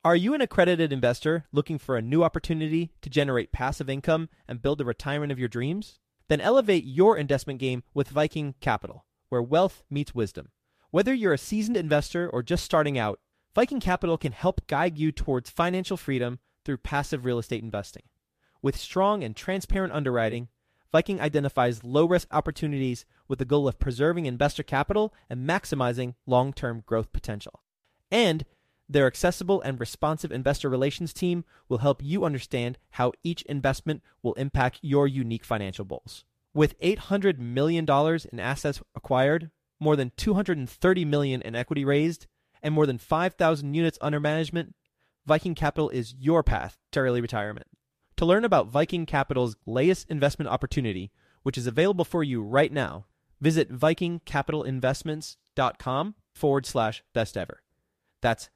Are you an accredited investor looking for a new opportunity to generate passive income and build the retirement of your dreams? Then elevate your investment game with Viking Capital, where wealth meets wisdom. Whether you're a seasoned investor or just starting out, Viking Capital can help guide you towards financial freedom through passive real estate investing. With strong and transparent underwriting, Viking identifies low-risk opportunities with the goal of preserving investor capital and maximizing long-term growth potential. And their accessible and responsive investor relations team will help you understand how each investment will impact your unique financial goals. With $800 million in assets acquired, more than $230 million in equity raised, and more than 5,000 units under management, Viking Capital is your path to early retirement. To learn about Viking Capital's latest investment opportunity, which is available for you right now, visit vikingcapitalinvestments.com/best ever. That's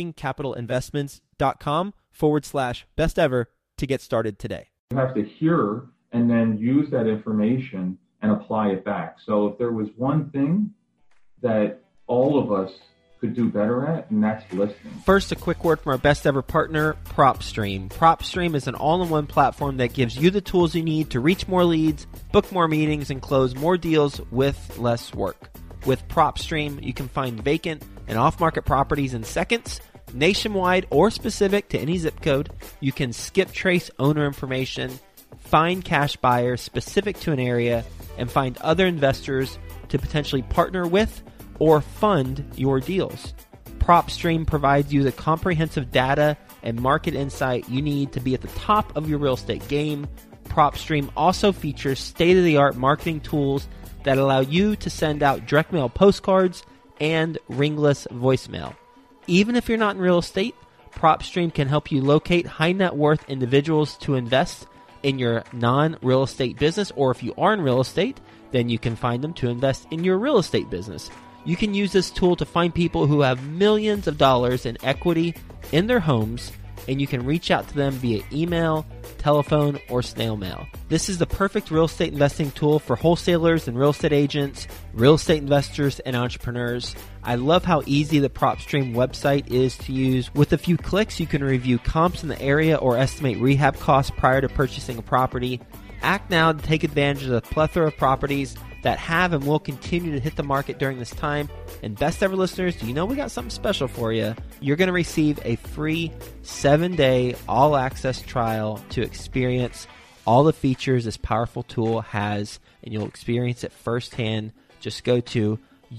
vikingcapitalinvestments.com/best ever to get started today. You have to hear and then use that information and apply it back. So if there was one thing that all of us could do better at, and that's listening. First, a quick word from our best ever partner, PropStream. PropStream is an all-in-one platform that gives you the tools you need to reach more leads, book more meetings, and close more deals with less work. With PropStream, you can find vacant and off-market properties in seconds, nationwide or specific to any zip code. You can skip trace owner information, find cash buyers specific to an area, and find other investors to potentially partner with or fund your deals. PropStream provides you the comprehensive data and market insight you need to be at the top of your real estate game. PropStream also features state-of-the-art marketing tools that allow you to send out direct mail postcards and ringless voicemail. Even if you're not in real estate, PropStream can help you locate high net worth individuals to invest in your non-real estate business, or if you are in real estate, then you can find them to invest in your real estate business. You can use this tool to find people who have millions of dollars in equity in their homes, and you can reach out to them via email, telephone, or snail mail. This is the perfect real estate investing tool for wholesalers and real estate agents, real estate investors, and entrepreneurs. I love how easy the PropStream website is to use. With a few clicks, you can review comps in the area or estimate rehab costs prior to purchasing a property. Act now to take advantage of the plethora of properties that have and will continue to hit the market during this time. And best ever listeners, do you know we got something special for you? You're going to receive a free 7-day all-access trial to experience all the features this powerful tool has, and you'll experience it firsthand. Just go to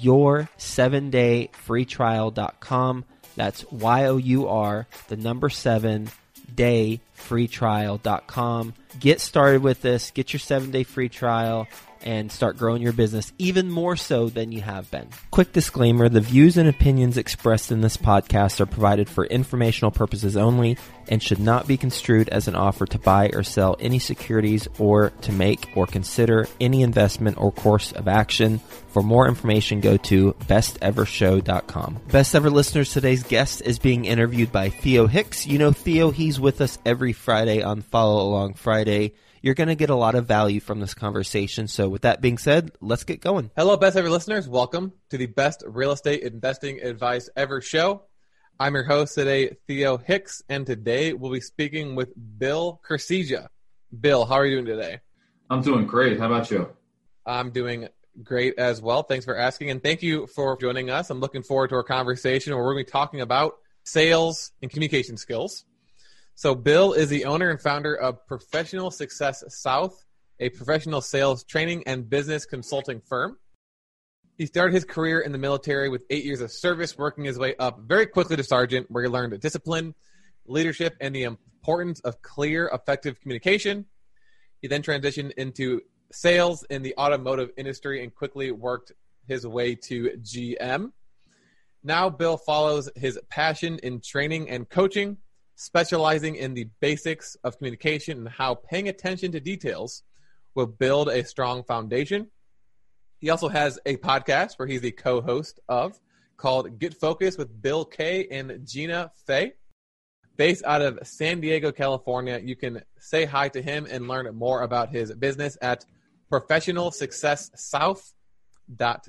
your7dayfreetrial.com. That's YOUR, the number 7, dayfreetrial.com. Get started with this. Get your 7-day free trial and start growing your business even more so than you have been. Quick disclaimer, the views and opinions expressed in this podcast are provided for informational purposes only and should not be construed as an offer to buy or sell any securities or to make or consider any investment or course of action. For more information, go to bestevershow.com. Best Ever listeners, today's guest is being interviewed by Theo Hicks. You know Theo, he's with us every Friday on Follow Along Friday. You're going to get a lot of value from this conversation. So with that being said, let's get going. Hello, Best Ever listeners. Welcome to the Best Real Estate Investing Advice Ever show. I'm your host today, Theo Hicks, and today we'll be speaking with Bill Kurseja. Bill, how are you doing today? I'm doing great. How about you? I'm doing great as well. Thanks for asking, and thank you for joining us. I'm looking forward to our conversation where we're going to be talking about sales and communication skills. So Bill is the owner and founder of Professional Success South, a professional sales training and business consulting firm. He started his career in the military with 8 years of service, working his way up very quickly to sergeant, where he learned discipline, leadership, and the importance of clear, effective communication. He then transitioned into sales in the automotive industry and quickly worked his way to GM. Now Bill follows his passion in training and coaching, specializing in the basics of communication and how paying attention to details will build a strong foundation. He also has a podcast where he's the co-host of called Get Focused with Bill K. and Gina Fay. Based out of San Diego, California, you can say hi to him and learn more about his business at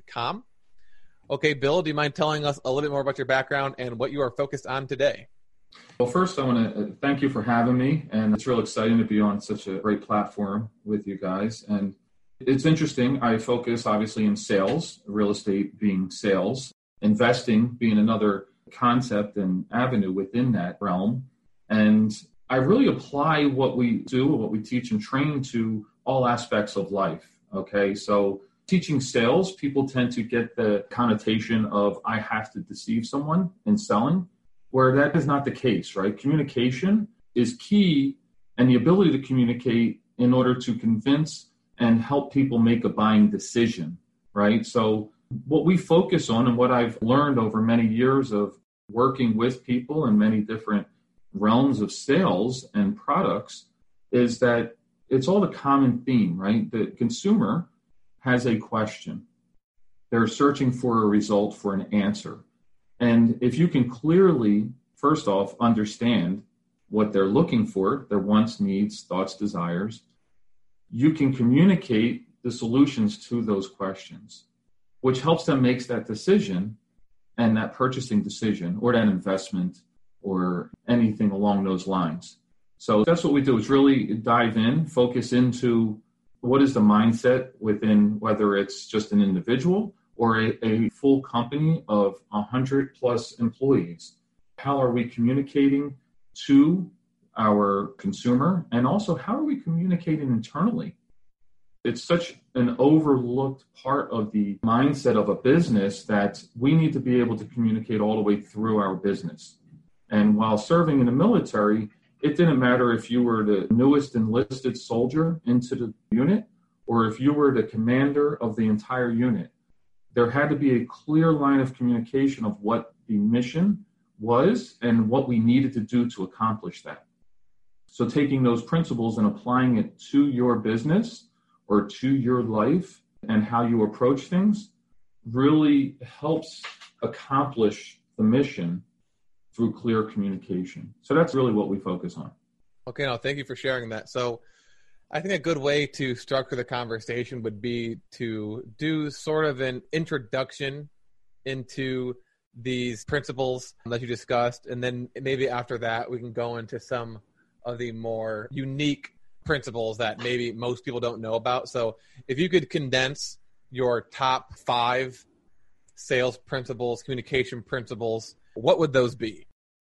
professionalsuccesssouth.com. Okay, Bill, do you mind telling us a little bit more about your background and what you are focused on today? Well, first, I want to thank you for having me. And it's real exciting to be on such a great platform with you guys. And it's interesting. I focus obviously in sales, real estate being sales, investing being another concept and avenue within that realm. And I really apply what we do, what we teach and train to all aspects of life. Okay. So teaching sales, people tend to get the connotation of I have to deceive someone in selling, where that is not the case, right? Communication is key, and the ability to communicate in order to convince and help people make a buying decision, right? So what we focus on and what I've learned over many years of working with people in many different realms of sales and products is that it's all the common theme, right? The consumer has a question. They're searching for a result, for an answer. And if you can clearly, first off, understand what they're looking for, their wants, needs, thoughts, desires, you can communicate the solutions to those questions, which helps them make that decision and that purchasing decision or that investment or anything along those lines. So that's what we do, is really dive in, focus into what is the mindset within, whether it's just an individual or a full company of 100 plus employees. How are we communicating to our consumer? And also, how are we communicating internally? It's such an overlooked part of the mindset of a business that we need to be able to communicate all the way through our business. And while serving in the military, it didn't matter if you were the newest enlisted soldier into the unit or if you were the commander of the entire unit. There had to be a clear line of communication of what the mission was and what we needed to do to accomplish that. So taking those principles and applying it to your business or to your life and how you approach things really helps accomplish the mission through clear communication. So that's really what we focus on. Okay, no, thank you for sharing that. So I think a good way to structure the conversation would be to do sort of an introduction into these principles that you discussed, and then maybe after that we can go into some of the more unique principles that maybe most people don't know about. So if you could condense your top 5 sales principles, communication principles, what would those be?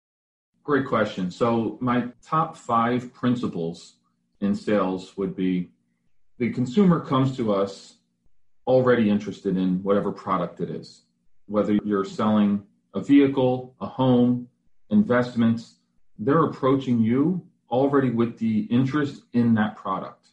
Great question. So my top 5 principles in sales would be: the consumer comes to us already interested in whatever product it is. Whether you're selling a vehicle, a home, investments, they're approaching you already with the interest in that product.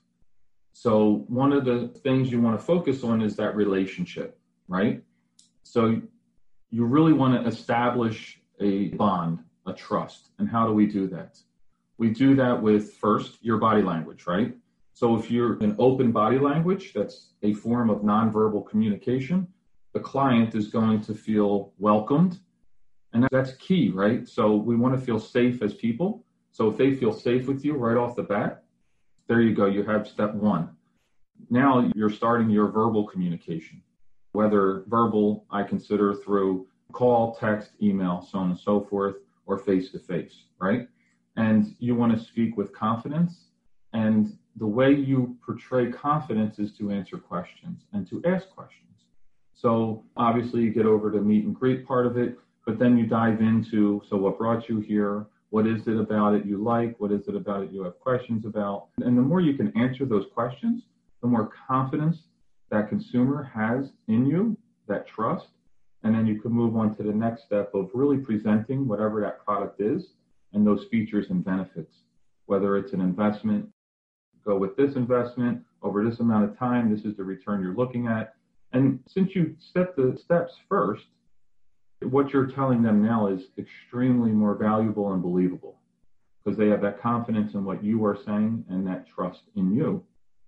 So one of the things you want to focus on is that relationship, right? So you really want to establish a bond, a trust. And how do we do that? We do that with, first, your body language, right? So if you're an open body language, that's a form of nonverbal communication, the client is going to feel welcomed. And that's key, right? So we want to feel safe as people. So if they feel safe with you right off the bat, there you go. You have step 1. Now you're starting your verbal communication, whether verbal, I consider through call, text, email, so on and so forth, or face-to-face, right? And you want to speak with confidence. And the way you portray confidence is to answer questions and to ask questions. So obviously you get over the meet and greet part of it, but then you dive into, so what brought you here? What is it about it you like? What is it about it you have questions about? And the more you can answer those questions, the more confidence that consumer has in you, that trust. And then you can move on to the next step of really presenting whatever that product is and those features and benefits. Whether it's an investment, go with this investment over this amount of time, this is the return you're looking at. And since you set the steps first, what you're telling them now is extremely more valuable and believable because they have that confidence in what you are saying and that trust in you.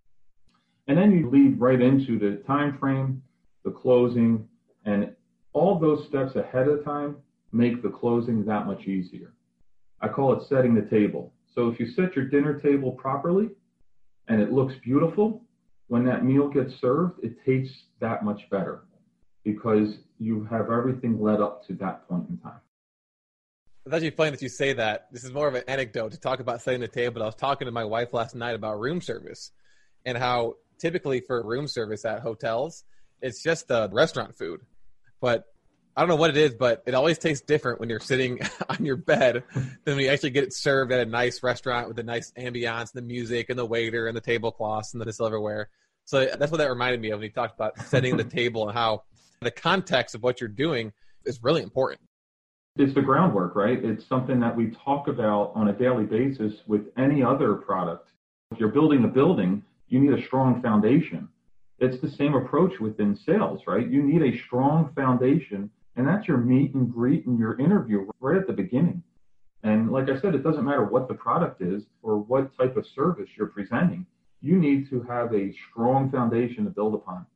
And then you lead right into the time frame, the closing, and all those steps ahead of time make the closing that much easier. I call it setting the table. So if you set your dinner table properly and it looks beautiful, when that meal gets served, it tastes that much better because you have everything led up to that point in time. It's actually funny that you say that. This is more of an anecdote to talk about setting the table, but I was talking to my wife last night about room service and how typically for room service at hotels, it's just the restaurant food. But I don't know what it is, but it always tastes different when you're sitting on your bed than when you actually get it served at a nice restaurant with the nice ambiance, the music, and the waiter, and the tablecloths, and the silverware. So that's what that reminded me of when you talked about setting the table and how the context of what you're doing is really important. It's the groundwork, right? It's something that we talk about on a daily basis with any other product. If you're building a building, you need a strong foundation. It's the same approach within sales, right? You need a strong foundation, and that's your meet and greet and your interview right at the beginning. And like I said, it doesn't matter what the product is or what type of service you're presenting. You need to have a strong foundation to build upon.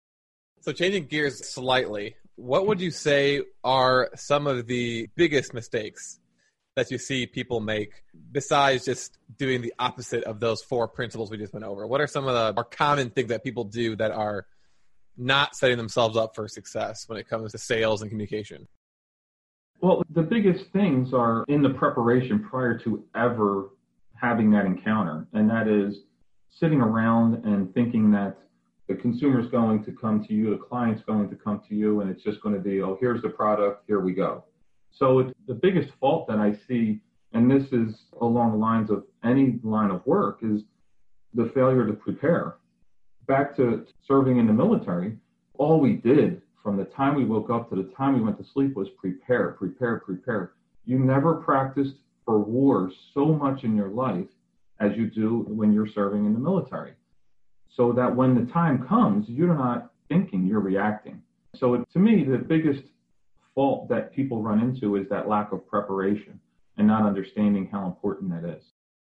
So changing gears slightly, what would you say are some of the biggest mistakes that you see people make besides just doing the opposite of those 4 principles we just went over? What are some of the more common things that people do that are not setting themselves up for success when it comes to sales and communication? Well, the biggest things are in the preparation prior to ever having that encounter, and that is sitting around and thinking that the consumer's going to come to you, the client's going to come to you, and it's just going to be, oh, here's the product, here we go. So it's the biggest fault that I see, and this is along the lines of any line of work, is the failure to prepare. Back to serving in the military, all we did from the time we woke up to the time we went to sleep was prepare, prepare, prepare. You never practiced for war so much in your life as you do when you're serving in the military. So that when the time comes, you're not thinking, you're reacting. So to me, the biggest fault that people run into is that lack of preparation and not understanding how important that is.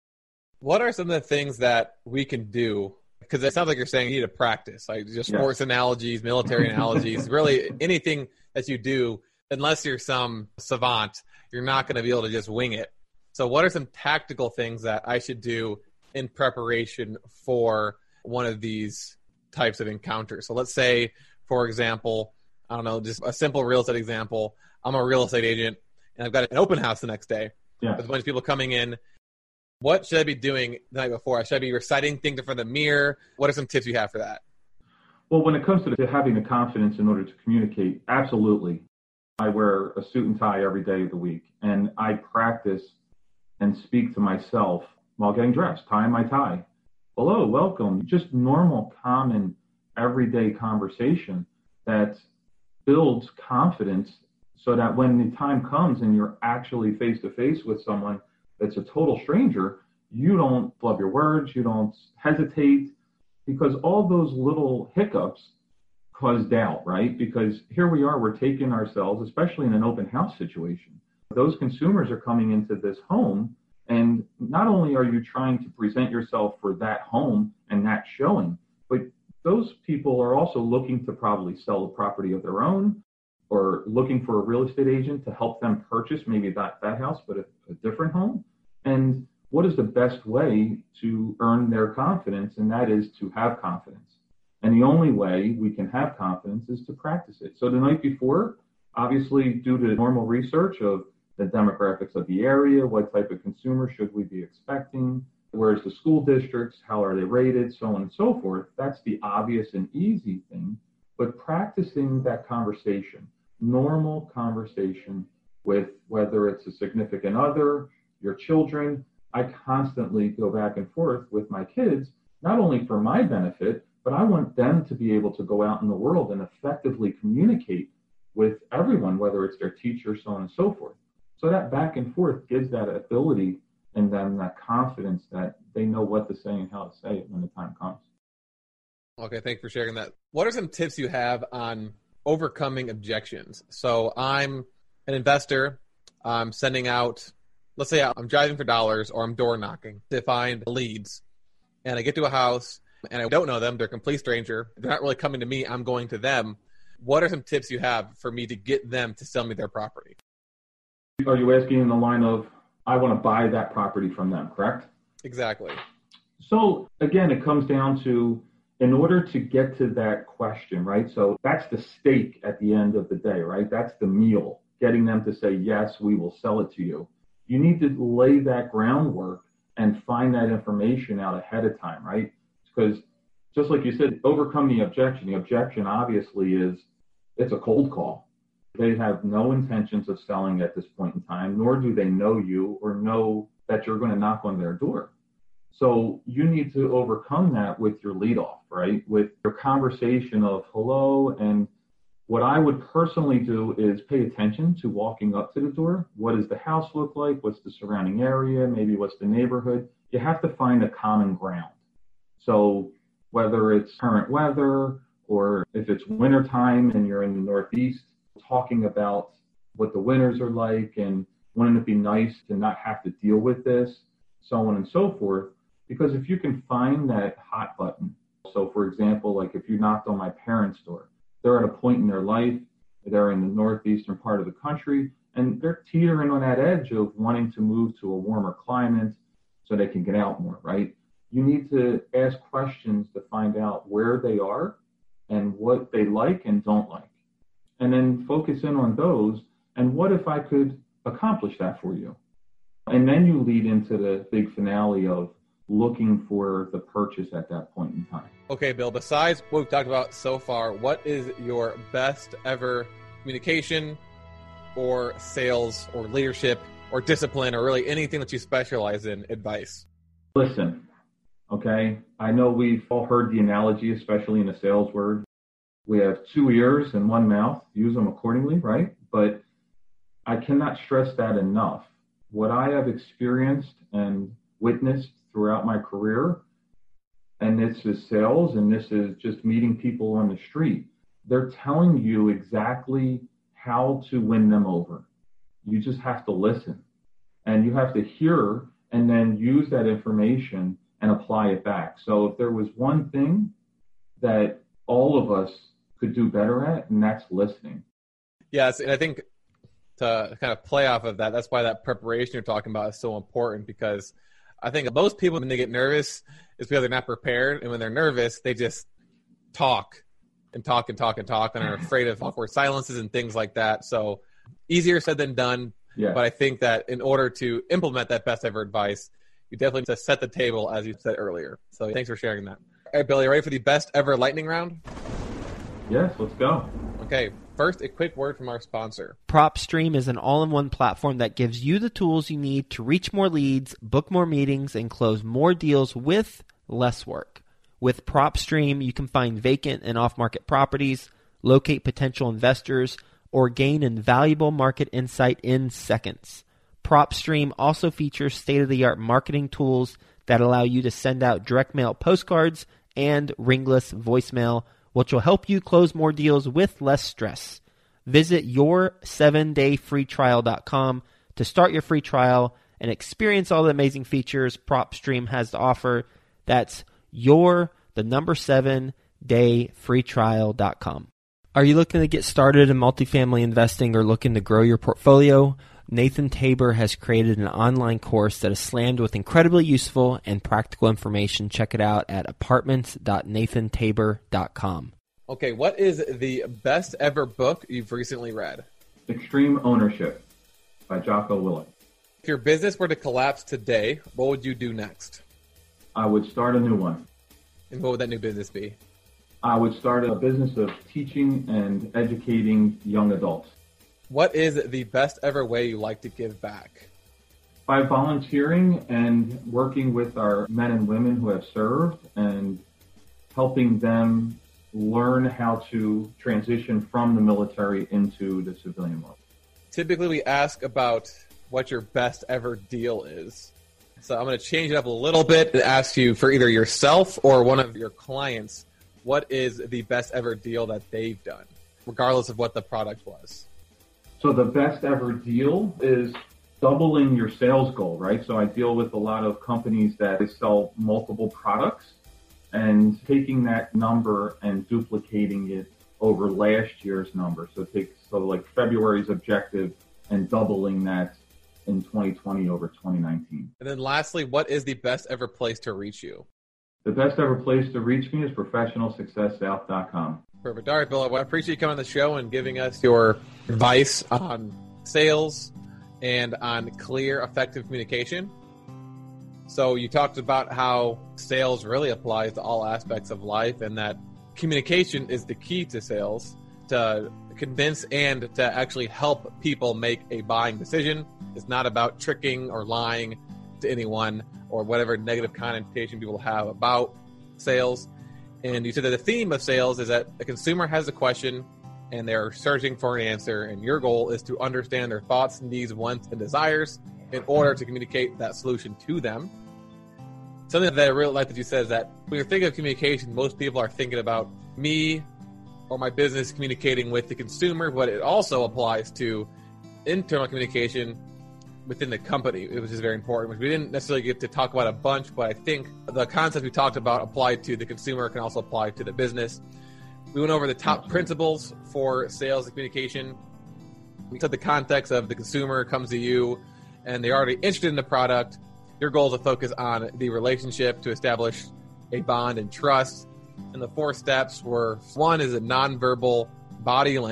What are some of the things that we can do? Because it sounds like you're saying you need to practice, like just sports analogies, military analogies, really anything that you do, unless you're some savant, you're not going to be able to just wing it. So what are some tactical things that I should do in preparation for one of these types of encounters? So let's say, for example, I don't know, just a simple real estate example. I'm a real estate agent and I've got an open house the next day. Yeah. There's a bunch of people coming in. What should I be doing the night before? Should I be reciting things in front of the mirror? What are some tips you have for that? Well, when it comes to having the confidence in order to communicate, absolutely. I wear a suit and tie every day of the week, and I practice and speak to myself while getting dressed, tying my tie. Hello, welcome. Just normal, common, everyday conversation that builds confidence so that when the time comes and you're actually face-to-face with someone that's a total stranger, you don't flub your words, you don't hesitate, because all those little hiccups cause doubt, right? Because here we are, we're taking ourselves, especially in an open house situation. Those consumers are coming into this home, and not only are you trying to present yourself for that home and that showing, but those people are also looking to probably sell a property of their own or looking for a real estate agent to help them purchase maybe that house, but a different home. And what is the best way to earn their confidence? And that is to have confidence. And the only way we can have confidence is to practice it. So the night before, obviously, do the normal research of the demographics of the area, what type of consumer should we be expecting, where's the school districts, how are they rated, so on and so forth. That's the obvious and easy thing. But practicing that conversation, normal conversation with whether it's a significant other, your children. I constantly go back and forth with my kids, not only for my benefit, but I want them to be able to go out in the world and effectively communicate with everyone, whether it's their teacher, so on and so forth. So that back and forth gives that ability and then that confidence that they know what to say and how to say it when the time comes. Okay, thanks for sharing that. What are some tips you have on overcoming objections? So I'm an investor. I'm sending out, let's say I'm driving for dollars or I'm door knocking to find leads. And I get to a house and I don't know them. They're a complete stranger. They're not really coming to me. I'm going to them. What are some tips you have for me to get them to sell me their property? Are you asking in the line of, I want to buy that property from them, correct? Exactly. So again, it comes down to, in order to get to that question, right? So that's the steak at the end of the day, right? That's the meal, getting them to say, yes, we will sell it to you. You need to lay that groundwork and find that information out ahead of time, right? Because just like you said, overcome the objection. The objection obviously is it's a cold call. They have no intentions of selling at this point in time, nor do they know you or know that you're going to knock on their door. So you need to overcome that with your leadoff, right? With your conversation of hello. And what I would personally do is pay attention to walking up to the door. What does the house look like? What's the surrounding area? Maybe what's the neighborhood? You have to find a common ground. So whether it's current weather or if it's wintertime and you're in the Northeast, talking about what the winters are like and wouldn't it be nice to not have to deal with this, so on and so forth. Because if you can find that hot button, so for example, like if you knocked on my parents' door, they're at a point in their life, they're in the northeastern part of the country, and they're teetering on that edge of wanting to move to a warmer climate so they can get out more, right? You need to ask questions to find out where they are and what they like and don't like. And then focus in on those. And what if I could accomplish that for you? And then you lead into the big finale of looking for the purchase at that point in time. Okay, Bill, besides what we've talked about so far, what is your best ever communication or sales or leadership or discipline or really anything that you specialize in advice? Listen, okay, I know we've all heard the analogy, especially in the sales word. We have 2 ears and 1 mouth. Use them accordingly, right? But I cannot stress that enough. What I have experienced and witnessed throughout my career, and this is sales, and this is just meeting people on the street, they're telling you exactly how to win them over. You just have to listen. And you have to hear and then use that information and apply it back. So if there was one thing that all of us could do better at, and that's listening. Yes, and I think to kind of play off of that, that's why that preparation you're talking about is so important, because I think most people, when they get nervous, is because they're not prepared, and when they're nervous, they just talk and talk and talk and talk and are afraid of awkward silences and things like that. So easier said than done, yeah. But I think that in order to implement that best ever advice, you definitely need to set the table, as you said earlier. So thanks for sharing that. All right, Billy, ready for the best ever lightning round? Yes, let's go. Okay, first, a quick word from our sponsor. PropStream is an all-in-one platform that gives you the tools you need to reach more leads, book more meetings, and close more deals with less work. With PropStream, you can find vacant and off-market properties, locate potential investors, or gain invaluable market insight in seconds. PropStream also features state-of-the-art marketing tools that allow you to send out direct mail postcards and ringless voicemail, which will help you close more deals with less stress. Visit your7dayfreetrial.com to start your free trial and experience all the amazing features PropStream has to offer. That's your7dayfreetrial.com. Are you looking to get started in multifamily investing or looking to grow your portfolio? Nathan Tabor has created an online course that is slammed with incredibly useful and practical information. Check it out at apartments.nathantabor.com. Okay, what is the best ever book you've recently read? Extreme Ownership by Jocko Willink. If your business were to collapse today, what would you do next? I would start a new one. And what would that new business be? I would start a business of teaching and educating young adults. What is the best ever way you like to give back? By volunteering and working with our men and women who have served and helping them learn how to transition from the military into the civilian world. Typically, we ask about what your best ever deal is. So I'm going to change it up a little bit and ask you for either yourself or one of your clients, what is the best ever deal that they've done, regardless of what the product was? So the best ever deal is doubling your sales goal, right? So I deal with a lot of companies that sell multiple products and taking that number and duplicating it over last year's number. So like February's objective and doubling that in 2020 over 2019. And then lastly, what is the best ever place to reach you? The best ever place to reach me is professionalsuccesssouth.com. Perfect. All right, Bill, I appreciate you coming on the show and giving us your advice on sales and on clear, effective communication. So you talked about how sales really applies to all aspects of life, and that communication is the key to sales, to convince and to actually help people make a buying decision. It's not about tricking or lying to anyone or whatever negative connotation people have about sales. And you said that the theme of sales is that the consumer has a question and they're searching for an answer, and your goal is to understand their thoughts, needs, wants, and desires in order to communicate that solution to them. Something that I really like that you said is that when you're thinking of communication, most people are thinking about me or my business communicating with the consumer, but it also applies to internal communication within the company, which is very important, which we didn't necessarily get to talk about a bunch, but I think the concepts we talked about applied to the consumer can also apply to the business. We went over the top principles for sales and communication. We took the context of the consumer comes to you and they're already interested in the product. Your goal is to focus on the relationship to establish a bond and trust. And the 4 steps were, 1 is a nonverbal body language.